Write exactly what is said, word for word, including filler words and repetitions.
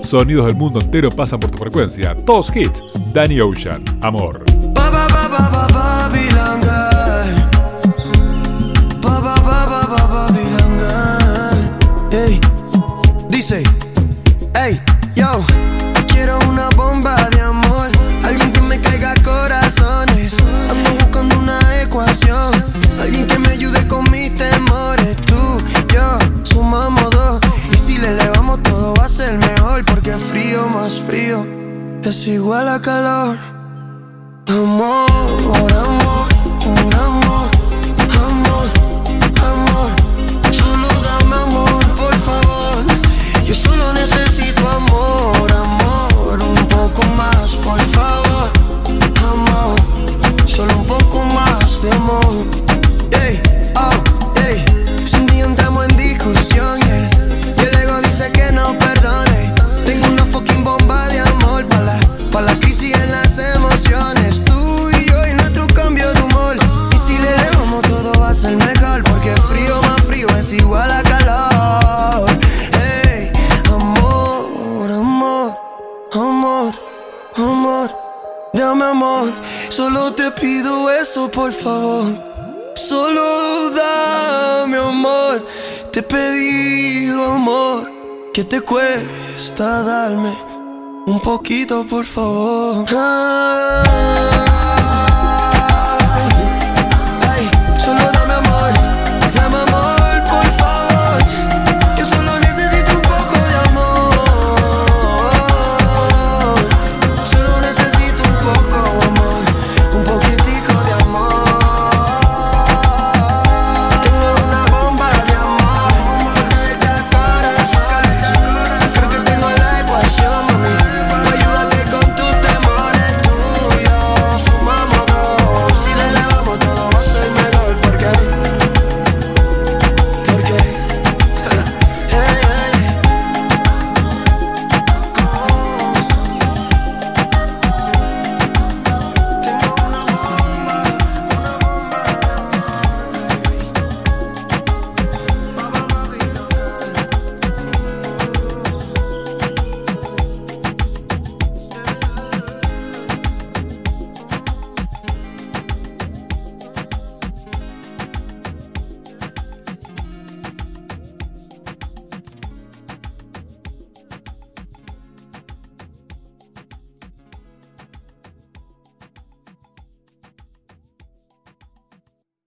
Sonidos del mundo entero pasan por tu frecuencia. Todos hits. Danny Ocean, Amor. Ba, ba, ba, ba, ba, Babylon girl. Ba, ba, ba, ba, ba, Babylon girl. Hey, dice, hey, yo, quiero una bomba de amor, alguien que me caiga corazones. Ando buscando una ecuación, alguien que me ayude con mis temores. Tú, yo, sumamos dos, y si le elevamos todo va a ser mejor, porque frío más frío es igual a calor. Amor, amor, un amor, amor, amor. Solo dame amor, por favor. Yo solo necesito amor, amor. Un poco más, por favor. Amor, solo un poco más de amor. Ey, oh, ey. Si un día entramos en discusión, yeah, y el ego dice que no perdone, tengo una fucking bomba de amor para la, pa la crisis en las emociones. Tú y yo y nuestro cambio de humor, y si le elevamos todo va a ser mejor, porque frío más frío es igual a calor. Hey, amor, amor, amor, amor, dame amor. Solo te pido eso, por favor. Solo dame amor. Te he pedido amor. ¿Qué te cuesta darme un poquito, por favor? Ah.